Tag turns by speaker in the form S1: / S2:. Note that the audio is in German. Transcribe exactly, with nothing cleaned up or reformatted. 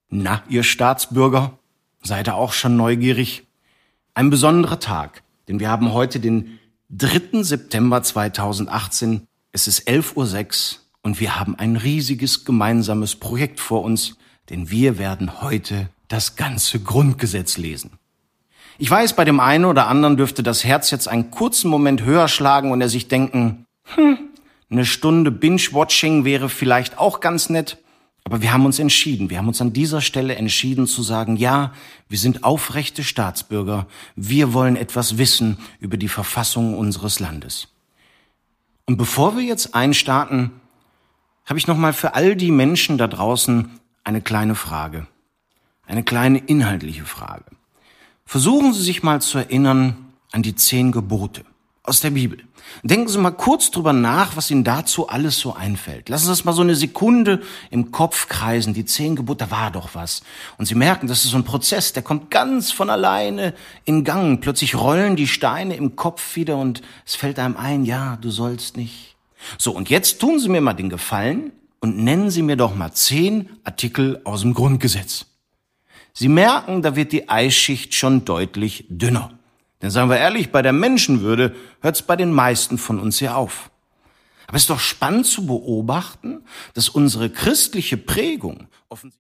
S1: Na, ihr Staatsbürger, seid ihr auch schon neugierig? Ein besonderer Tag, denn wir haben heute den dritten September zweitausendachtzehn. Es ist elf Uhr sechs und wir haben ein riesiges gemeinsames Projekt vor uns, denn wir werden heute das ganze Grundgesetz lesen. Ich weiß, bei dem einen oder anderen dürfte das Herz jetzt einen kurzen Moment höher schlagen und er sich denken, hm, eine Stunde Binge-Watching wäre vielleicht auch ganz nett. Aber wir haben uns entschieden, wir haben uns an dieser Stelle entschieden zu sagen, ja, wir sind aufrechte Staatsbürger, wir wollen etwas wissen über die Verfassung unseres Landes. Und bevor wir jetzt einstarten, habe ich nochmal für all die Menschen da draußen eine kleine Frage, eine kleine inhaltliche Frage. Versuchen Sie sich mal zu erinnern an die zehn Gebote aus der Bibel. Denken Sie mal kurz drüber nach, was Ihnen dazu alles so einfällt. Lassen Sie das mal so eine Sekunde im Kopf kreisen. Die zehn Gebote, da war doch was. Und Sie merken, das ist so ein Prozess, der kommt ganz von alleine in Gang. Plötzlich rollen die Steine im Kopf wieder und es fällt einem ein, ja, du sollst nicht. So, und jetzt tun Sie mir mal den Gefallen und nennen Sie mir doch mal zehn Artikel aus dem Grundgesetz. Sie merken, da wird die Eisschicht schon deutlich dünner. Denn sagen wir ehrlich, bei der Menschenwürde hört es bei den meisten von uns ja auf. Aber es ist doch spannend zu beobachten, dass unsere christliche Prägung offensichtlich